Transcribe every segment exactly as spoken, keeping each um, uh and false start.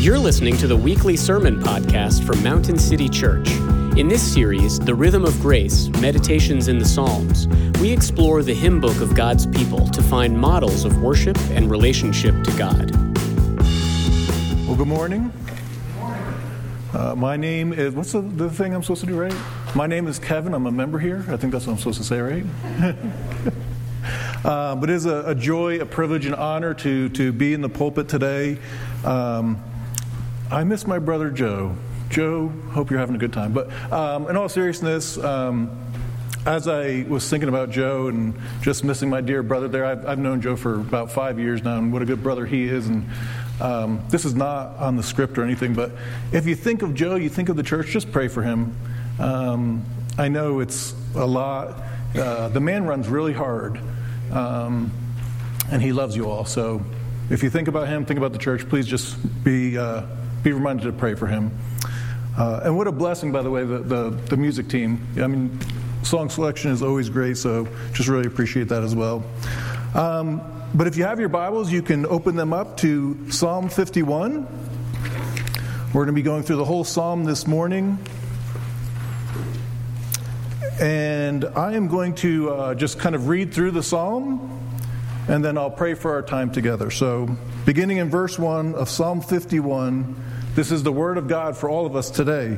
You're listening to the weekly sermon podcast from Mountain City Church. In this series, The Rhythm of Grace, Meditations in the Psalms, we explore the hymn book of God's people to find models of worship and relationship to God. Well, good morning. Uh, my name is, what's the, the thing I'm supposed to do, right? My name is Kevin. I'm a member here. I think that's what I'm supposed to say, right? uh, but it is a, a joy, a privilege, and honor to, to be in the pulpit today. Um, I miss my brother Joe. Joe, hope you're having a good time. But um, in all seriousness, um, as I was thinking about Joe and just missing my dear brother there, I've, I've known Joe for about five years now, and what a good brother he is. And um, this is not on the script or anything, but if you think of Joe, you think of the church, just pray for him. Um, I know it's a lot. Uh, the man runs really hard, um, and he loves you all. So if you think about him, think about the church, please just be uh, be reminded to pray for him. Uh, and what a blessing, by the way, the, the, the music team. I mean, song selection is always great, so just really appreciate that as well. Um, but if you have your Bibles, you can open them up to Psalm fifty-one. We're going to be going through the whole psalm this morning. And I am going to uh, just kind of read through the psalm, and then I'll pray for our time together. So, beginning in verse one of Psalm fifty-one, this is the word of God for all of us today.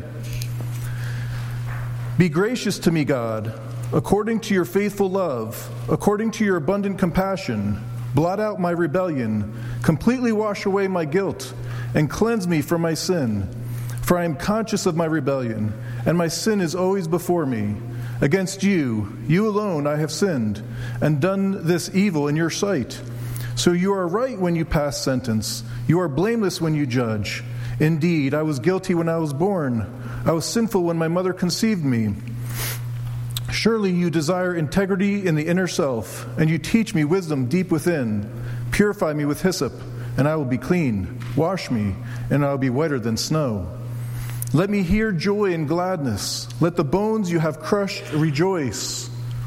Be gracious to me, God, according to your faithful love, according to your abundant compassion. Blot out my rebellion, completely wash away my guilt, and cleanse me from my sin. For I am conscious of my rebellion, and my sin is always before me. Against you, you alone, I have sinned, and done this evil in your sight. So you are right when you pass sentence. You are blameless when you judge. Indeed, I was guilty when I was born. I was sinful when my mother conceived me. Surely you desire integrity in the inner self, and you teach me wisdom deep within. Purify me with hyssop, and I will be clean. Wash me, and I will be whiter than snow. Let me hear joy and gladness. Let the bones you have crushed rejoice.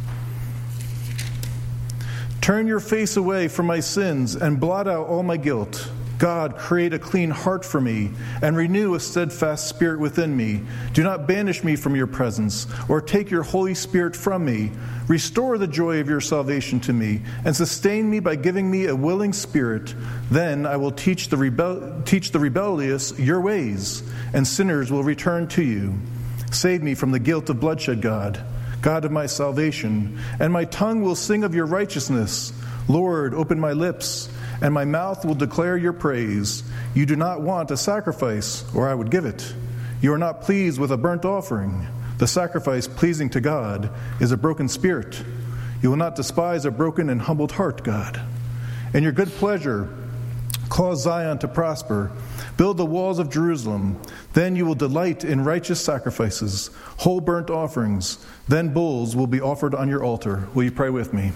Turn your face away from my sins and blot out all my guilt. God, create a clean heart for me and renew a steadfast spirit within me. Do not banish me from your presence or take your Holy Spirit from me. Restore the joy of your salvation to me and sustain me by giving me a willing spirit. Then I will teach the rebel- teach the rebellious your ways, and sinners will return to you. Save me from the guilt of bloodshed, God, God of my salvation, and my tongue will sing of your righteousness. Lord, open my lips, and my mouth will declare your praise. You do not want a sacrifice, or I would give it. You are not pleased with a burnt offering. The sacrifice pleasing to God is a broken spirit. You will not despise a broken and humbled heart, God. In your good pleasure, cause Zion to prosper. Build the walls of Jerusalem. Then you will delight in righteous sacrifices, whole burnt offerings. Then bulls will be offered on your altar. Will you pray with me?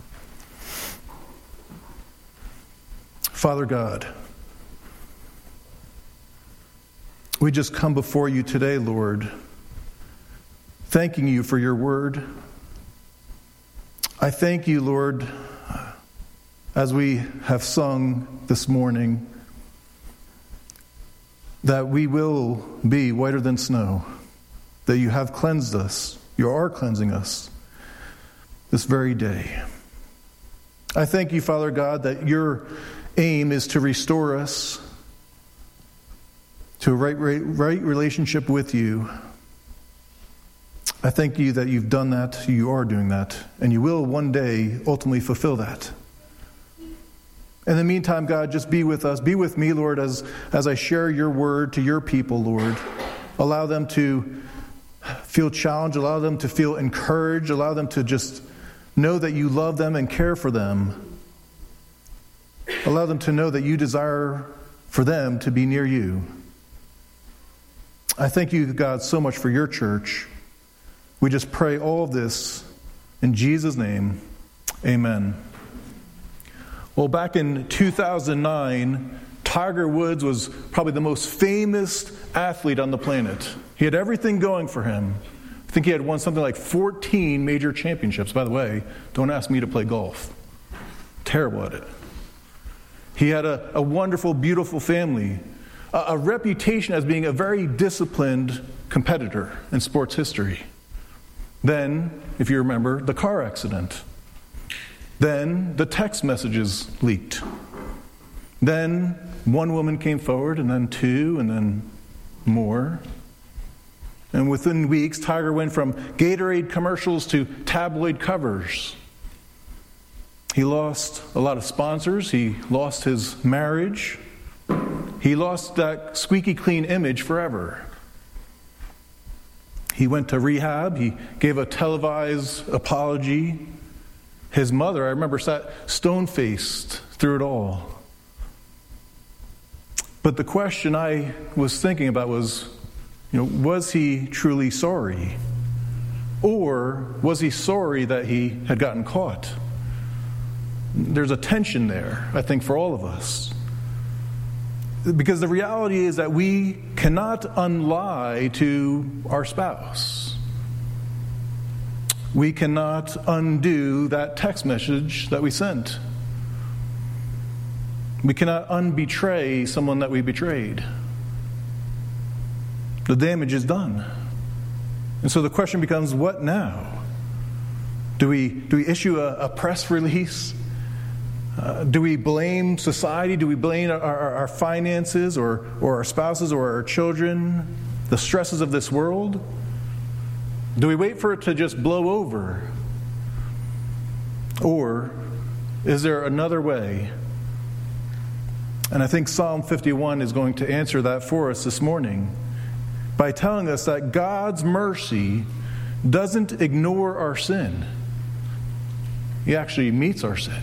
Father God, we just come before you today, Lord, thanking you for your word. I thank you, Lord, as we have sung this morning, that we will be whiter than snow, that you have cleansed us, you are cleansing us this very day. I thank you, Father God, that your aim is to restore us to a right, right, right relationship with you. I thank you that you've done that, you are doing that, and you will one day ultimately fulfill that. In the meantime, God, just be with us. Be with me, Lord, as, as I share your word to your people, Lord. Allow them to feel challenged. Allow them to feel encouraged. Allow them to just know that you love them and care for them. Allow them to know that you desire for them to be near you. I thank you, God, so much for your church. We just pray all of this in Jesus' name. Amen. Well, back in two thousand nine, Tiger Woods was probably the most famous athlete on the planet. He had everything going for him. I think he had won something like fourteen major championships. By the way, don't ask me to play golf. Terrible at it. He had a, a wonderful, beautiful family. a, a reputation as being a very disciplined competitor in sports history. Then, if you remember, the car accident. Then the text messages leaked. Then one woman came forward, and then two, and then more. And within weeks, Tiger went from Gatorade commercials to tabloid covers. He lost a lot of sponsors. He lost his marriage. He lost that squeaky clean image forever. He went to rehab. He gave a televised apology. His mother, I remember, sat stone-faced through it all. But the question I was thinking about was, you know, was he truly sorry? Or was he sorry that he had gotten caught? There's a tension there, I think, for all of us. Because the reality is that we cannot unlie to our spouse. We cannot undo that text message that we sent. We cannot unbetray someone that we betrayed. The damage is done. And so the question becomes, what now? Do we, do we issue a, a press release? Uh, do we blame society? Do we blame our, our, our finances or, or our spouses or our children? The stresses of this world? Do we wait for it to just blow over? Or is there another way? And I think Psalm fifty-one is going to answer that for us this morning by telling us that God's mercy doesn't ignore our sin. He actually meets our sin.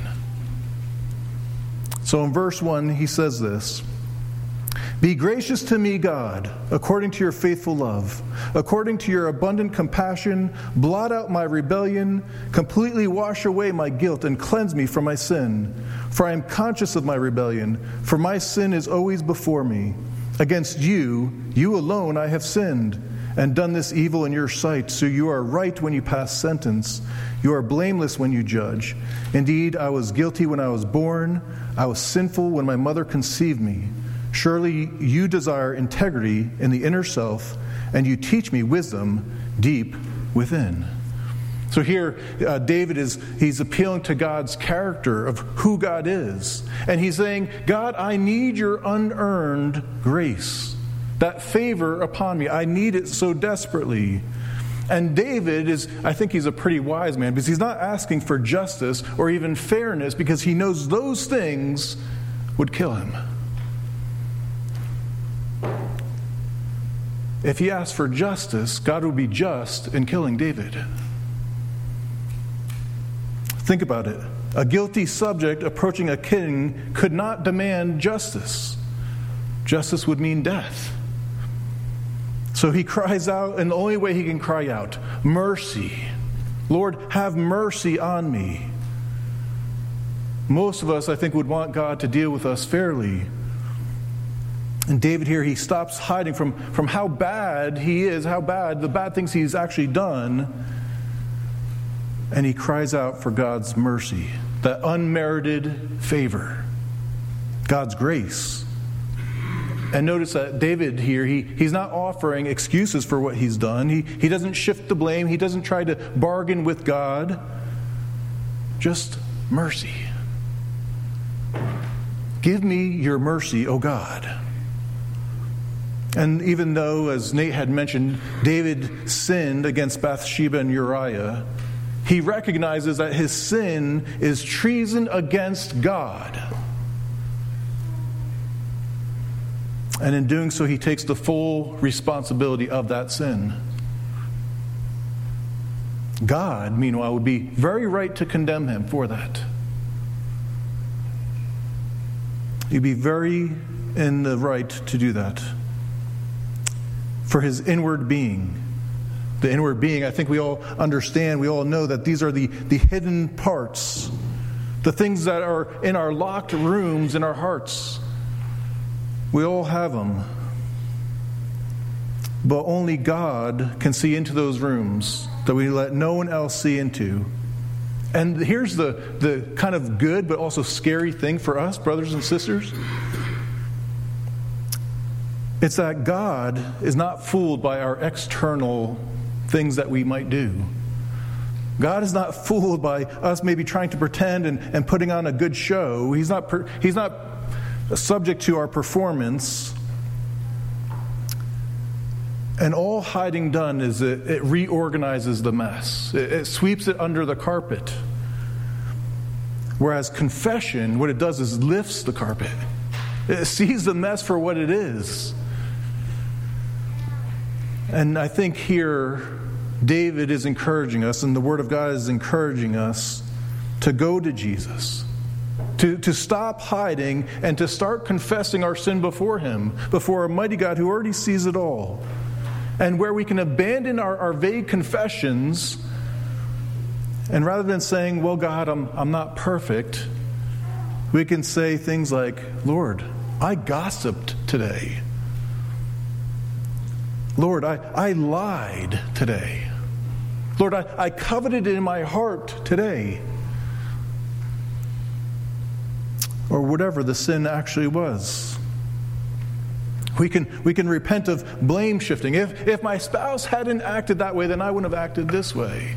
So in verse one, he says this: "Be gracious to me, God, according to your faithful love. According to your abundant compassion, blot out my rebellion, completely wash away my guilt, and cleanse me from my sin. For I am conscious of my rebellion, for my sin is always before me. Against you, you alone I have sinned, and done this evil in your sight. So you are right when you pass sentence. You are blameless when you judge. Indeed, I was guilty when I was born. I was sinful when my mother conceived me. Surely you desire integrity in the inner self, and you teach me wisdom deep within." So here, uh, David is, he's appealing to God's character of who God is. And he's saying, God, I need your unearned grace, that favor upon me. I need it so desperately. And David is, I think he's a pretty wise man, because he's not asking for justice or even fairness, because he knows those things would kill him. If he asked for justice, God would be just in killing David. Think about it. A guilty subject approaching a king could not demand justice. Justice would mean death. So he cries out, and the only way he can cry out, mercy. Lord, have mercy on me. Most of us, I think, would want God to deal with us fairly. And David here, he stops hiding from, from how bad he is, how bad, the bad things he's actually done. And he cries out for God's mercy, that unmerited favor, God's grace. And notice that David here, he, he's not offering excuses for what he's done. He, he doesn't shift the blame. He doesn't try to bargain with God. Just mercy. Give me your mercy, O God. And even though, as Nate had mentioned, David sinned against Bathsheba and Uriah, he recognizes that his sin is treason against God. And in doing so, he takes the full responsibility of that sin. God, meanwhile, would be very right to condemn him for that. He'd be very in the right to do that. For his inward being. The inward being, I think we all understand, we all know that these are the, the hidden parts, the things that are in our locked rooms in our hearts. We all have them. But only God can see into those rooms that we let no one else see into. And here's the, the kind of good but also scary thing for us, brothers and sisters. It's that God is not fooled by our external things that we might do. God is not fooled by us maybe trying to pretend and, and putting on a good show. He's not, per, he's not subject to our performance. And all hiding done is it, it reorganizes the mess. It, it sweeps it under the carpet. Whereas confession, what it does is lifts the carpet. It sees the mess for what it is. And I think here, David is encouraging us, and the Word of God is encouraging us to go to Jesus, to, to stop hiding and to start confessing our sin before Him, before a mighty God who already sees it all. And where we can abandon our, our vague confessions, and rather than saying, well, God, I'm, I'm not perfect, we can say things like, Lord, I gossiped today. Lord, I, I lied today. Lord, I, I coveted in my heart today. Or whatever the sin actually was. We can, we can repent of blame shifting. If, if my spouse hadn't acted that way, then I wouldn't have acted this way.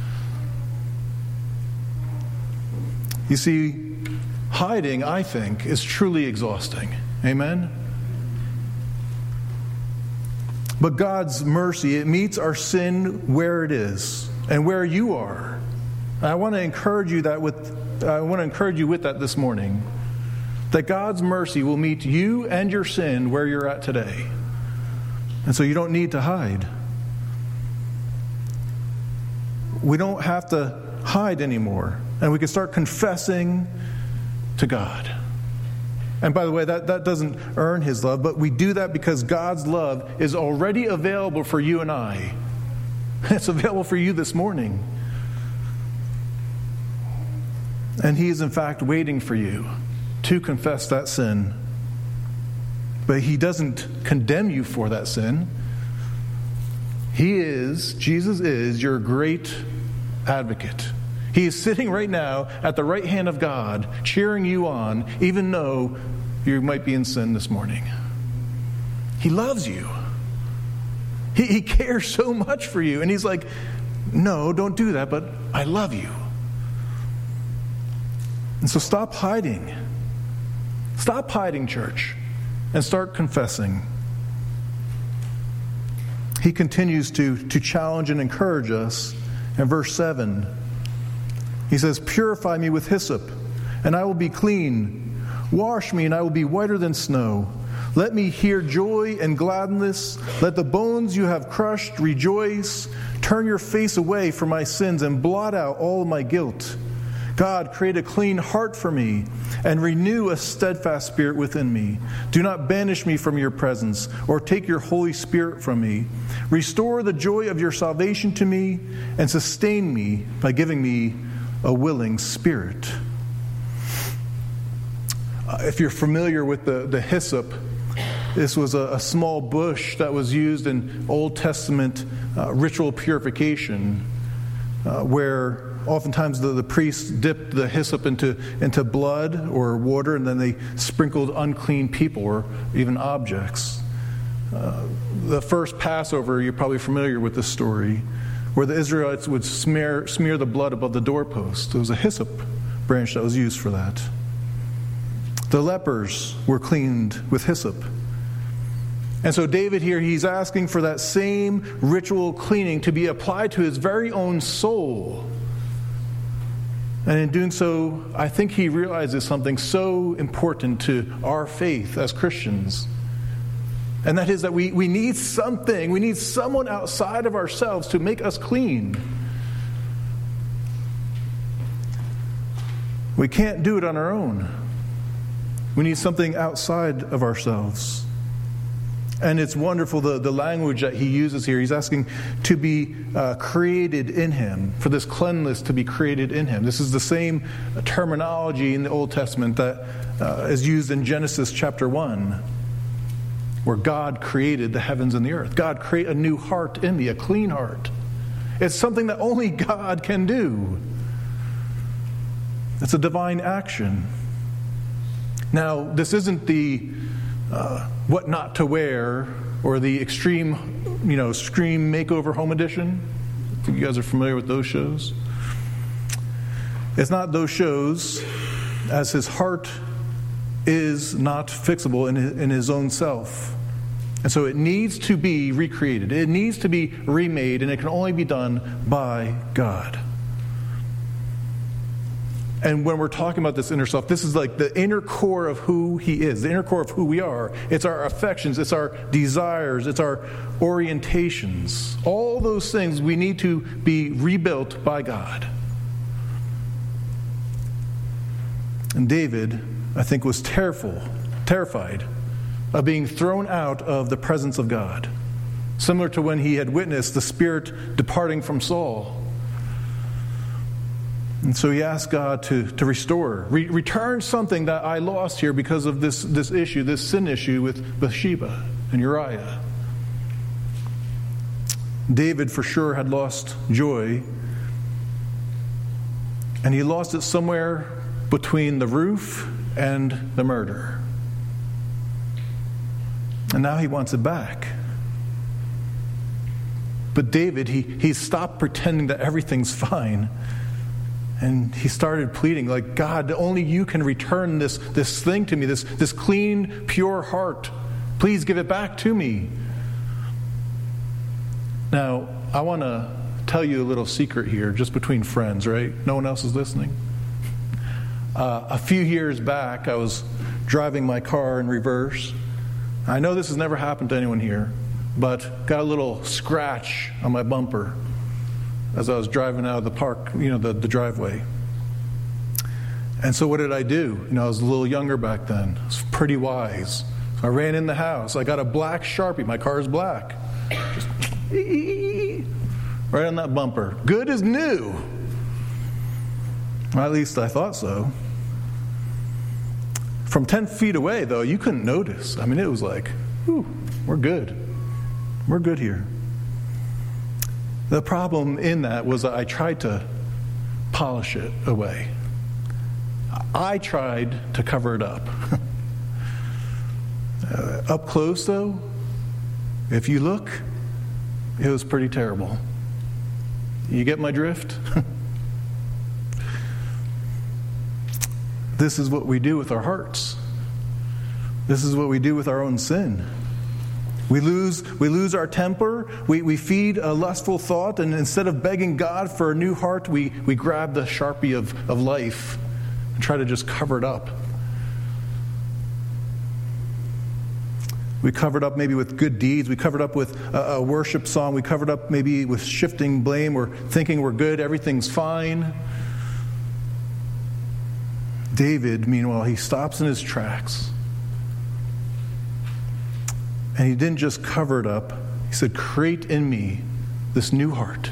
You see, hiding, I think, is truly exhausting. Amen? But God's mercy, it meets our sin where it is and where you are. And I want to encourage you that with I want to encourage you with that this morning. That God's mercy will meet you and your sin where you're at today. And so you don't need to hide. We don't have to hide anymore. And we can start confessing to God. And by the way, that, that doesn't earn His love, but we do that because God's love is already available for you and I. It's available for you this morning. And He is in fact waiting for you to confess that sin. But He doesn't condemn you for that sin. He is, Jesus is your great advocate. He is sitting right now at the right hand of God, cheering you on, even though you might be in sin this morning. He loves you. He, he cares so much for you. And He's like, no, don't do that, but I love you. And so stop hiding. Stop hiding, church, and start confessing. He continues to, to challenge and encourage us in verse seven. He says, purify me with hyssop, and I will be clean. Wash me, and I will be whiter than snow. Let me hear joy and gladness. Let the bones you have crushed rejoice. Turn your face away from my sins and blot out all my guilt. God, create a clean heart for me and renew a steadfast spirit within me. Do not banish me from your presence or take your Holy Spirit from me. Restore the joy of your salvation to me and sustain me by giving me a willing spirit. Uh, if you're familiar with the, the hyssop, this was a, a small bush that was used in Old Testament uh, ritual purification, uh, where oftentimes the, the priests dipped the hyssop into, into blood or water, and then they sprinkled unclean people or even objects. Uh, the first Passover, you're probably familiar with this story, where the Israelites would smear, smear the blood above the doorpost. There was a hyssop branch that was used for that. The lepers were cleaned with hyssop. And so David here, he's asking for that same ritual cleaning to be applied to his very own soul. And in doing so, I think he realizes something so important to our faith as Christians. And that is that we, we need something, we need someone outside of ourselves to make us clean. We can't do it on our own. We need something outside of ourselves. And it's wonderful, the, the language that he uses here. He's asking to be uh, created in him, for this cleanliness to be created in him. This is the same terminology in the Old Testament that uh, is used in Genesis chapter one, where God created the heavens and the earth. God, create a new heart in me, a clean heart. It's something that only God can do. It's a divine action. Now, this isn't the uh, What Not to Wear, or the Extreme, you know, Scream Makeover Home Edition. I think you guys are familiar with those shows. It's not those shows, as his heart is not fixable in his, in his own self. And so it needs to be recreated. It needs to be remade, and it can only be done by God. And when we're talking about this inner self, this is like the inner core of who he is, the inner core of who we are. It's our affections, it's our desires, it's our orientations. All those things we need to be rebuilt by God. And David, I think, was terrible, terrified of being thrown out of the presence of God, similar to when he had witnessed the Spirit departing from Saul. And so he asked God to, to restore, re- return something that I lost here because of this, this issue, this sin issue with Bathsheba and Uriah. David for sure had lost joy, and he lost it somewhere between the roof and the murder. And now he wants it back. But David, he, he stopped pretending that everything's fine. And he started pleading, like, God, only you can return this, this thing to me, this, this clean, pure heart. Please give it back to me. Now, I want to tell you a little secret here, just between friends, right? No one else is listening. Uh, a few years back, I was driving my car in reverse. I know this has never happened to anyone here, but got a little scratch on my bumper as I was driving out of the park, you know, the, the driveway. And so what did I do? You know, I was a little younger back then. I was pretty wise. So I ran in the house. I got a black Sharpie. My car is black. Just right on that bumper. Good as new. Well, at least I thought so. From ten feet away, though, you couldn't notice. I mean, it was like, whew, we're good. We're good here. The problem in that was that I tried to polish it away. I tried to cover it up. uh, up close, though, if you look, it was pretty terrible. You get my drift? This is what we do with our hearts. This is what we do with our own sin. We lose, we lose our temper, we, we feed a lustful thought, and instead of begging God for a new heart, we, we grab the Sharpie of, of life and try to just cover it up. We covered up maybe with good deeds, we covered up with a, a worship song, we covered up maybe with shifting blame or thinking we're good, everything's fine. David, meanwhile, he stops in his tracks. And he didn't just cover it up. He said, create in me this new heart.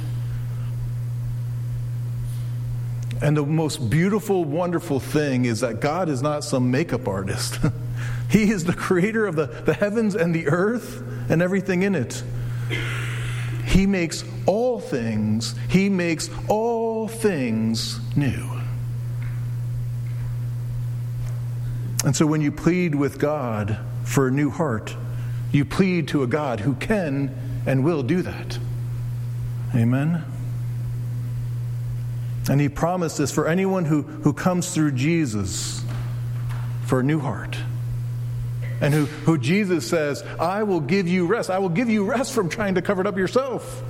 And the most beautiful, wonderful thing is that God is not some makeup artist. He is the creator of the, the heavens and the earth and everything in it. He makes all things, he makes all things new. And so when you plead with God for a new heart, you plead to a God who can and will do that. Amen? And he promised this for anyone who, who comes through Jesus for a new heart. And who, who Jesus says, I will give you rest. I will give you rest from trying to cover it up yourself.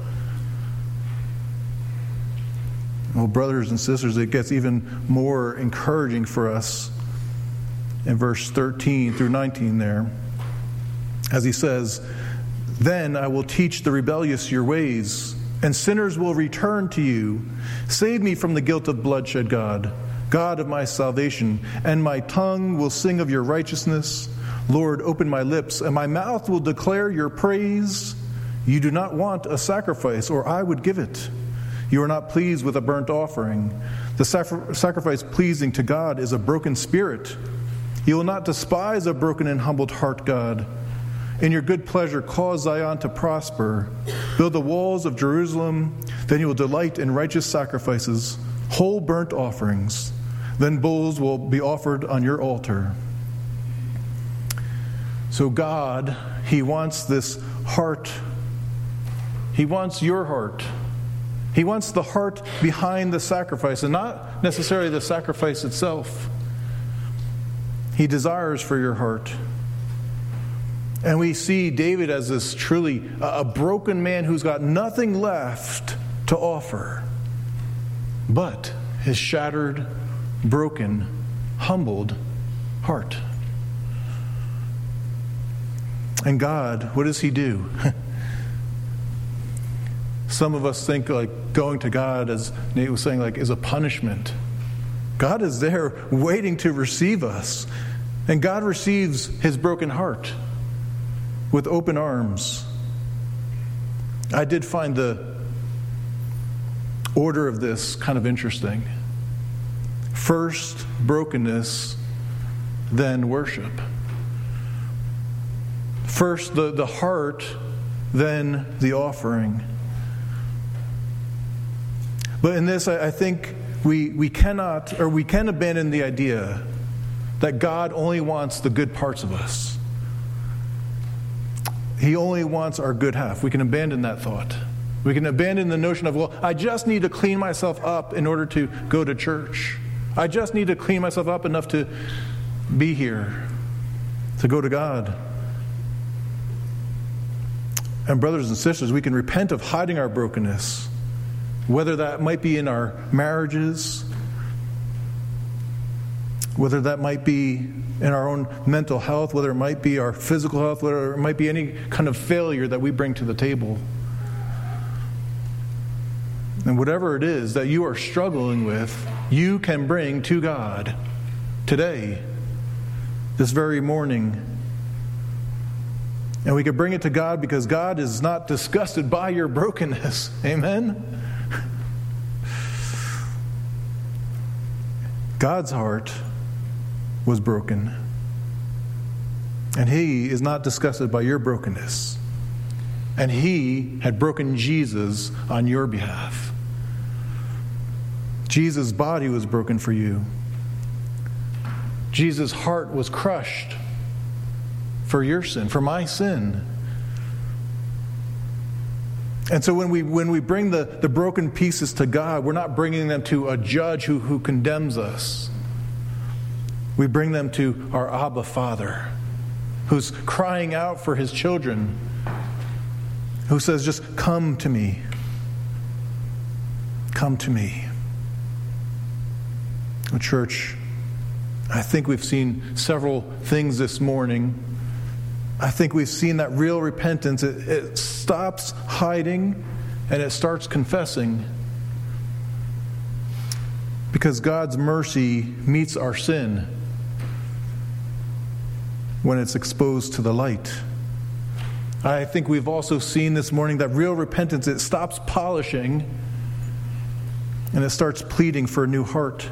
Well, brothers and sisters, it gets even more encouraging for us in verse thirteen through nineteen there. As he says, then I will teach the rebellious your ways, and sinners will return to you. Save me from the guilt of bloodshed, God, God of my salvation, and my tongue will sing of your righteousness. Lord, open my lips, and my mouth will declare your praise. You do not want a sacrifice, or I would give it. You are not pleased with a burnt offering. The sacrifice pleasing to God is a broken spirit. You will not despise a broken and humbled heart, God. In your good pleasure, cause Zion to prosper. Build the walls of Jerusalem. Then you will delight in righteous sacrifices, whole burnt offerings. Then bulls will be offered on your altar. So God, He wants this heart. He wants your heart. He wants the heart behind the sacrifice, and not necessarily the sacrifice itself. He desires for your heart. And we see David as this truly a broken man who's got nothing left to offer but his shattered, broken, humbled heart. And God, what does He do? Some of us think like going to God, as Nate was saying, like is a punishment. God is there waiting to receive us. And God receives His broken heart with open arms. I did find the order of this kind of interesting. First brokenness, then worship. First the, the heart, then the offering. But in this, I, I think we, we cannot, or we can abandon the idea that God only wants the good parts of us. He only wants our good half. We can abandon that thought. We can abandon the notion of, well, I just need to clean myself up in order to go to church. I just need to clean myself up enough to be here, to go to God. And brothers and sisters, we can repent of hiding our brokenness, whether that might be in our marriages, whether that might be in our own mental health, whether it might be our physical health, whether it might be any kind of failure that we bring to the table. And whatever it is that you are struggling with, you can bring to God today, this very morning. And we can bring it to God because God is not disgusted by your brokenness. Amen? God's heart was broken. And He is not disgusted by your brokenness. And He had broken Jesus on your behalf. Jesus' body was broken for you. Jesus' heart was crushed for your sin, for my sin. And so when we when we bring the, the broken pieces to God, we're not bringing them to a judge who, who condemns us. We bring them to our Abba Father, who's crying out for His children, who says, just come to me. Come to me. Well, church, I think we've seen several things this morning. I think we've seen that real repentance. It, it stops hiding and it starts confessing. Because God's mercy meets our sin when it's exposed to the light. I think we've also seen this morning that real repentance, it stops polishing and it starts pleading for a new heart.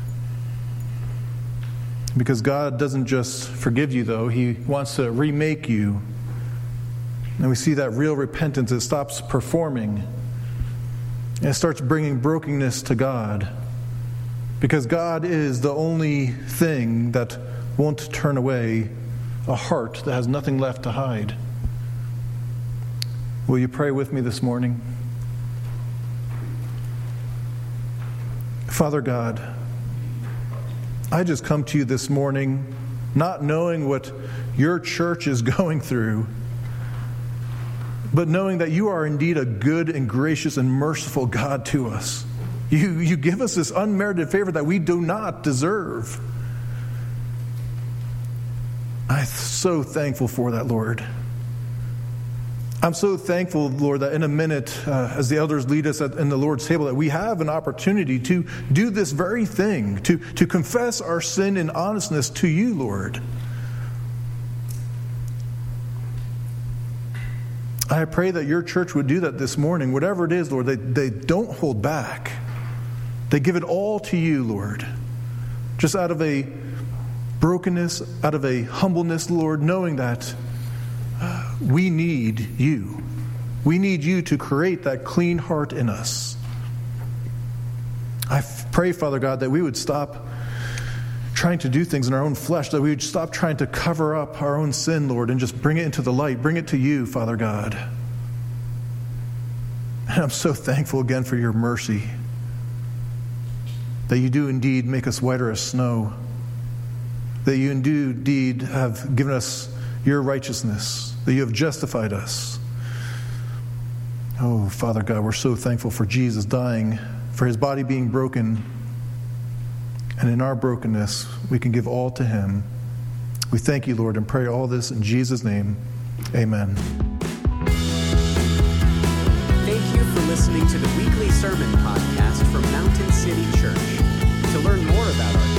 Because God doesn't just forgive you, though. He wants to remake you. And we see that real repentance, it stops performing. And it starts bringing brokenness to God. Because God is the only thing that won't turn away a heart that has nothing left to hide. Will you pray with me this morning? Father God, I just come to you this morning not knowing what your church is going through, but knowing that you are indeed a good and gracious and merciful God to us. You, you give us this unmerited favor that we do not deserve. I'm so thankful for that, Lord. I'm so thankful, Lord, that in a minute, uh, as the elders lead us at, in the Lord's table, that we have an opportunity to do this very thing, to, to confess our sin in honestness to you, Lord. I pray that your church would do that this morning. Whatever it is, Lord, they, they don't hold back. They give it all to you, Lord. Just out of a brokenness, out of a humbleness, Lord, knowing that we need you. We need you to create that clean heart in us. I pray, Father God, that we would stop trying to do things in our own flesh, that we would stop trying to cover up our own sin, Lord, and just bring it into the light, bring it to you, Father God. And I'm so thankful again for your mercy, that you do indeed make us whiter as snow, that you do indeed have given us your righteousness, that you have justified us. Oh, Father God, we're so thankful for Jesus dying, for his body being broken, and in our brokenness, we can give all to him. We thank you, Lord, and pray all this in Jesus' name. Amen. Thank you for listening to the weekly sermon podcast from Mountain City Church. To learn more about our